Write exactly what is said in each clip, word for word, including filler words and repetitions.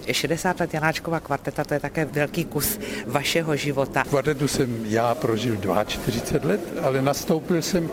šedesát let Janáčkova kvarteta, to je také velký kus vašeho života. V kvartetu jsem já prožil čtyřicet dva let, ale nastoupil jsem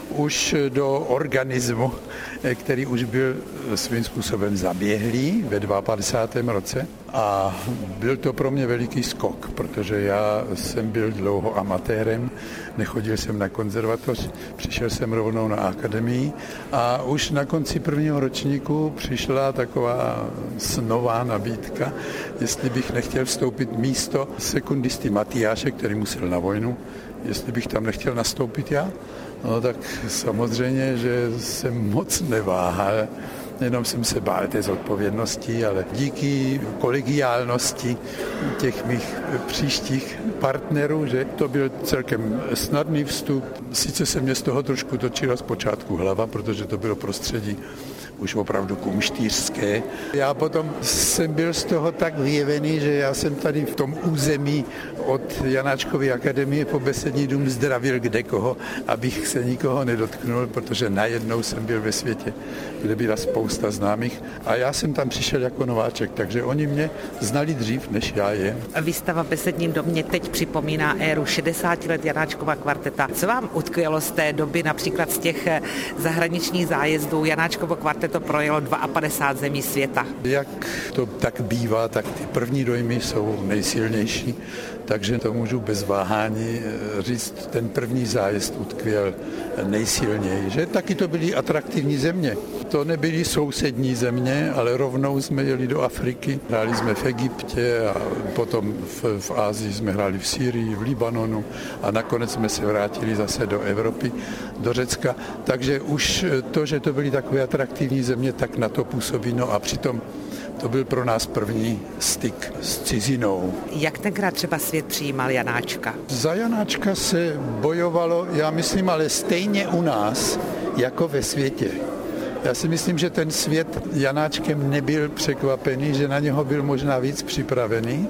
už do organismu, který už byl svým způsobem zaběhlý ve padesátém druhém roce a byl to pro mě veliký skok, protože já jsem byl dlouho amatérem, nechodil jsem na konzervatoř, přišel jsem rovnou na akademii a už na konci prvního ročníku přišla taková snová nabídka, jestli bych nechtěl vstoupit místo sekundisty Matyáše, který musel na vojnu, jestli bych tam nechtěl nastoupit já. No tak samozřejmě, že jsem moc neváhal, jenom jsem se bál té zodpovědnosti, ale díky kolegiálnosti těch mých příštích partnerů, že to byl celkem snadný vstup. Sice se mě z toho trošku točila zpočátku hlava, protože to bylo prostředí už opravdu kumštýřské. Já potom jsem byl z toho tak vyjevený, že já jsem tady v tom území od Janáčkovy akademie po Besední dům zdravil kdekoho, abych se nikoho nedotknul, protože najednou jsem byl ve světě, kde byla spousta známých a já jsem tam přišel jako nováček, takže oni mě znali dřív, než já je. Výstava v Besedním domě teď připomíná éru šedesáti let Janáčkova kvarteta. Co vám utkvělo z té doby, například z těch zahraničních zájezdů? Janáčkovo kvarteto projelo padesát dva zemí světa. Jak to tak bývá, tak ty první dojmy jsou nejsilnější, takže to můžu bez váhání říct, ten první zájezd utkvěl nejsilněji. Že taky to byly atraktivní země. To nebyly sousední země, ale rovnou jsme jeli do Afriky. Hráli jsme v Egyptě a potom v, v Asii jsme hráli v Sýrii, v Libanonu a nakonec jsme se vrátili zase do Evropy, do Řecka. Takže už to, že to byly takové atraktivní země, tak na to působí. No a přitom to byl pro nás první styk s cizinou. Jak tenkrát třeba svět přijímal Janáčka? Za Janáčka se bojovalo, já myslím, ale stejně u nás, jako ve světě. Já si myslím, že ten svět Janáčkem nebyl překvapený, že na něho byl možná víc připravený,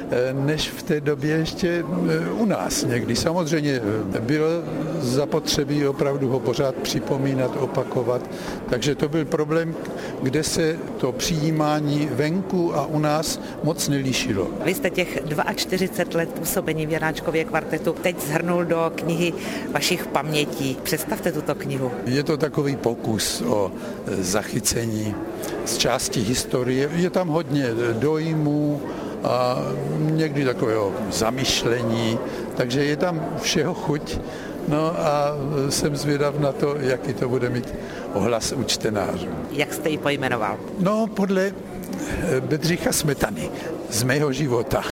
než v té době ještě u nás někdy. Samozřejmě bylo zapotřebí opravdu ho pořád připomínat, opakovat, takže to byl problém, kde se to přijímání venku a u nás moc nelišilo. Vy jste těch čtyřicet dva let působení v Janáčkově kvartetu teď shrnul do knihy vašich pamětí. Představte tuto knihu. Je to takový pokus o zachycení z části historie. Je tam hodně dojmů, a někdy takového zamyšlení, takže je tam všeho chuť. No a jsem zvědav na to, jaký to bude mít ohlas u čtenářů. Jak jste ji pojmenoval? No, podle Bedřicha Smetany z mého života.